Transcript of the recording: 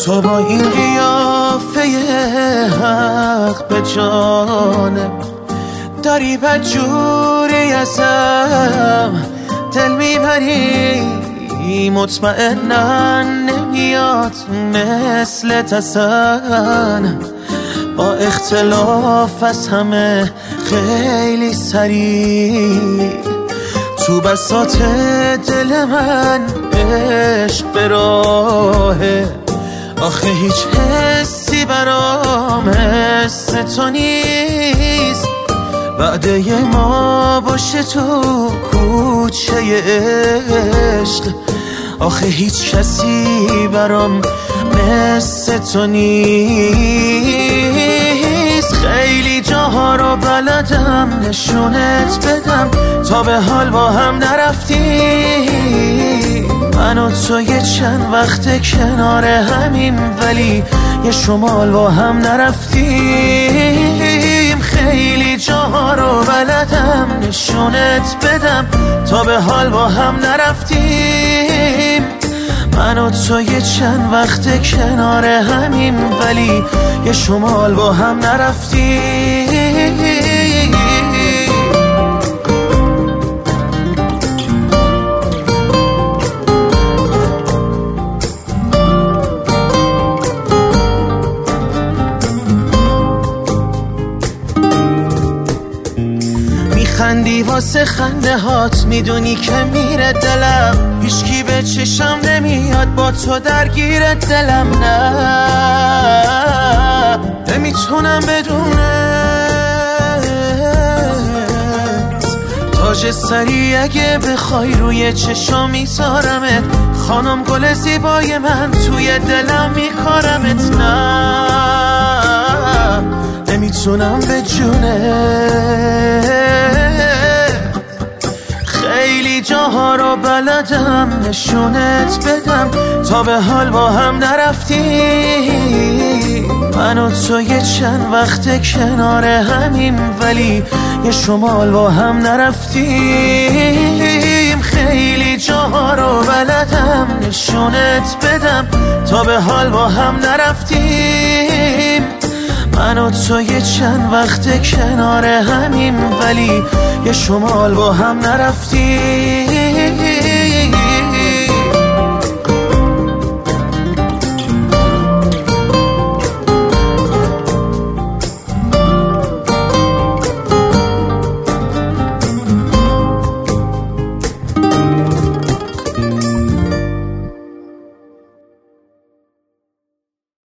تو با این قیافه حق به جانم داری بدجوری ازم دل میبری، مطمئنن نمیاد مثل تسن، با اختلاف از همه خیلی سریع تو بساط دل من عشق به راهه. آخه هیچ حسی برام حس تو نیست، وعده ما باشه تو کوچه عشق. آخه هیچ کسی برام مثل تو نیست. خیلی جاها رو بلدم نشونت بدم، تا به حال با هم نرفتیم. من و تو یه چند وقت کنار همیم، ولی یه شمال با هم نرفتیم. خیلی جاها رو بلدم نشونت بدم، تا به حال با هم نرفتیم. من و تو یه چند وقت کنار همیم، ولی یه شمال با هم نرفتیم. خندی واسه خنده هات، میدونی که میره دلم. هیچکی به چشم نمیاد با تو درگیر دلم. نه نمیتونم بدونت، تاج سری اگه بخوای روی چشم میذارمت. خانم گل زیبای من توی دلم میکارمت. نه نمیتونم به جونت، خیلی جاها رو بلدم نشونت بدم، تا به حال با هم نرفتیم. من و تو یه چند وقت کنار همیم، ولی یه شمال با هم نرفتیم. خیلی جاها رو بلدم نشونت بدم، تا به حال با هم نرفتیم. من و تو یه چند وقت کنار همیم، ولی یه شمال با هم نرفتیم.